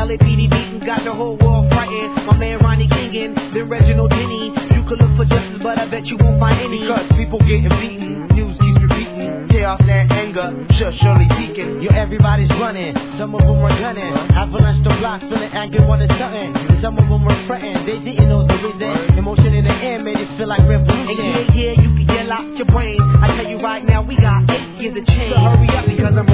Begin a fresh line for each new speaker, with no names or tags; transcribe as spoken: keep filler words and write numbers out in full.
L A P D beating, got the whole world frightened. My man Ronnie King and then Reginald Denny. You could look for justice, but I bet you won't find any.
Because people getting beaten, news keeps repeating. Chaos and anger, just surely peaking.
Yo, everybody's running, some of them are gunning. Avalanche the block, feeling angry, wanting something. And some of them were fretting, they didn't know the reason. Emotion in the air made it feel like revolution. And yeah, yeah, you can yell out your brain. I tell you right now, we got eight years of change. So hurry up because I'm